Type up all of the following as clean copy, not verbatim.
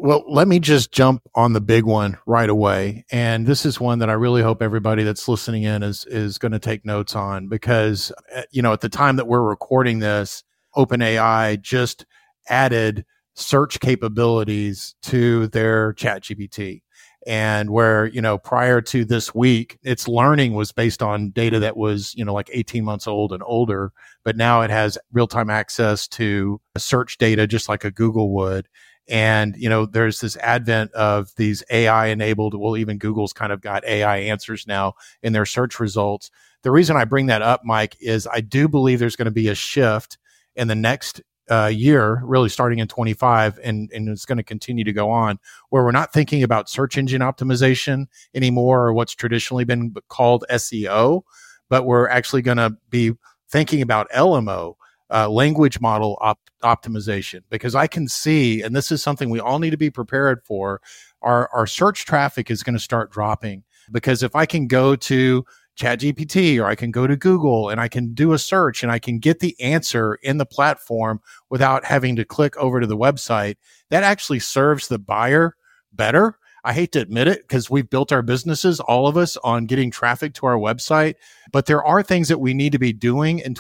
Well, let me just jump on the big one right away. And this is one that I really hope everybody that's listening in is going to take notes on because, at the time that we're recording this, OpenAI just added search capabilities to their ChatGPT. And where, prior to this week, its learning was based on data that was, like 18 months old and older, but now it has real-time access to search data just like a Google would. And, there's this advent of these AI enabled, well, even Google's kind of got AI answers now in their search results. The reason I bring that up, Mike, is I do believe there's going to be a shift in the next year, really starting in 25, and it's going to continue to go on, where we're not thinking about search engine optimization anymore, or what's traditionally been called SEO, but we're actually going to be thinking about LMO, language model optimization, because I can see, and this is something we all need to be prepared for, our search traffic is going to start dropping. Because if I can go to ChatGPT or I can go to Google and I can do a search and I can get the answer in the platform without having to click over to the website, that actually serves the buyer better. I hate to admit it because we've built our businesses, all of us, on getting traffic to our website. But there are things that we need to be doing in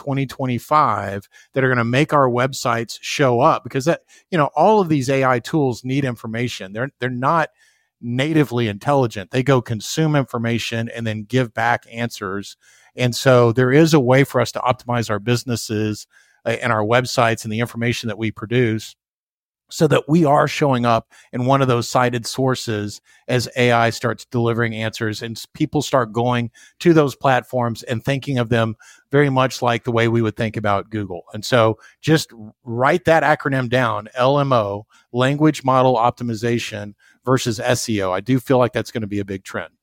2025 that are going to make our websites show up, because all of these AI tools need information. They're not natively intelligent. They go consume information and then give back answers. And so there is a way for us to optimize our businesses and our websites and the information that we produce, so that we are showing up in one of those cited sources as AI starts delivering answers and people start going to those platforms and thinking of them very much like the way we would think about Google. And so just write that acronym down, LMO, language model optimization versus SEO. I do feel like that's going to be a big trend.